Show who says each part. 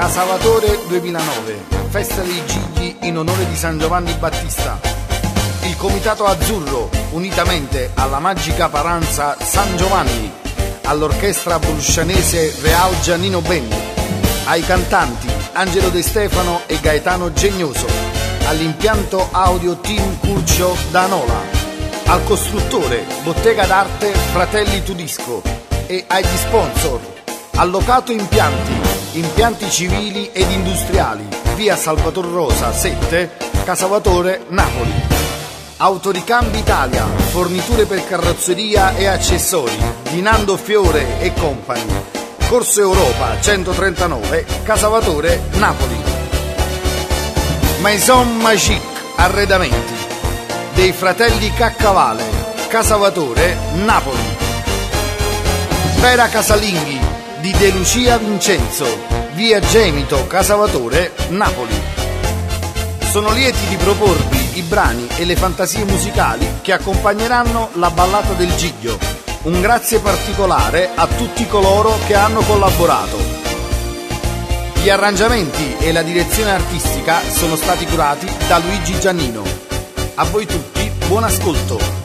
Speaker 1: Casalvatore 2009, festa dei Gigli in onore di San Giovanni Battista. Il Comitato Azzurro, unitamente alla magica paranza San Giovanni, all'orchestra bruscianese Real Giannino Band, ai cantanti Angelo De Stefano e Gaetano Genioso, all'impianto audio Team Curcio da Nola, al costruttore Bottega d'Arte Fratelli Tudisco e agli sponsor Allocato Impianti civili ed industriali, via Salvator Rosa 7, Casalvatore, Napoli. Autoricambi Italia, forniture per carrozzeria e accessori, di Nando Fiore e Company, Corso Europa 139, Casalvatore, Napoli. Maison Magique Arredamenti, dei fratelli Caccavale, Casalvatore, Napoli. Vera Casalinghi, di De Lucia Vincenzo, via Gemito, Casalvatore, Napoli. Sono lieti di proporvi i brani e le fantasie musicali che accompagneranno la ballata del Giglio. Un grazie particolare a tutti coloro che hanno collaborato. Gli arrangiamenti e la direzione artistica sono stati curati da Luigi Giannino. A voi tutti, buon ascolto.